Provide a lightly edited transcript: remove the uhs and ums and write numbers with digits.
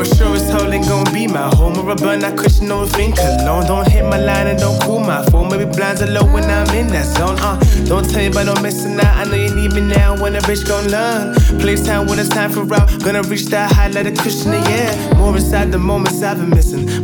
sure it's totally gon' be my home. Or a bun, I cushion over think alone. Don't hit my line and don't cool my phone. Maybe blinds are low when I'm in that zone. Don't tell me about no missing out. I know you need me now when a bitch gon' learn. Place time when it's time for out. Gonna reach that high, let it cushion the air. More inside the moments I've been missing.